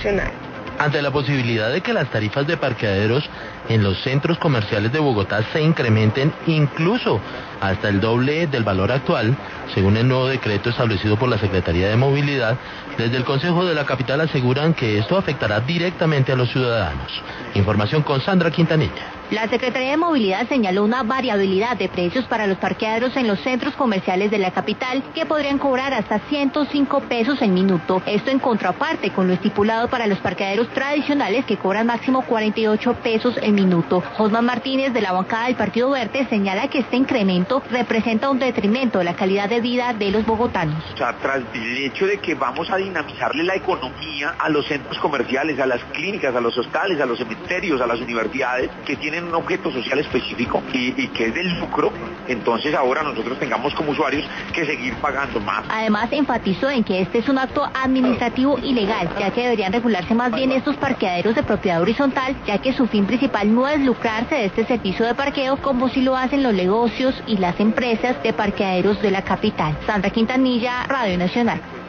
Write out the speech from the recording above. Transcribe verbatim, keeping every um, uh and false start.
Ante la posibilidad de que las tarifas de parqueaderos en los centros comerciales de Bogotá se incrementen incluso hasta el doble del valor actual, según el nuevo decreto establecido por la Secretaría de Movilidad, desde el Consejo de la Capital aseguran que esto afectará directamente a los ciudadanos. Información con Sandra Quintanilla. La Secretaría de Movilidad señaló una variabilidad de precios para los parqueaderos en los centros comerciales de la capital que podrían cobrar hasta ciento cinco pesos el minuto. Esto en contraparte con lo estipulado para los parqueaderos tradicionales que cobran máximo cuarenta y ocho pesos el minuto. Josman Martínez, de la bancada del Partido Verde, señala que este incremento representa un detrimento de la calidad de vida de los bogotanos. O sea, tras el hecho de que vamos a dinamizarle la economía a los centros comerciales, a las clínicas, a los hostales, a los cementerios, a las universidades, que tienen un objeto social específico y, y que es del lucro, entonces ahora nosotros tengamos como usuarios que seguir pagando más. Además, enfatizó en que este es un acto administrativo ilegal, ya que deberían regularse más bien estos parqueaderos de propiedad horizontal, ya que su fin principal no es lucrarse de este servicio de parqueo como si lo hacen los negocios y las empresas de parqueaderos de la capital. Sandra Quintanilla, Radio Nacional.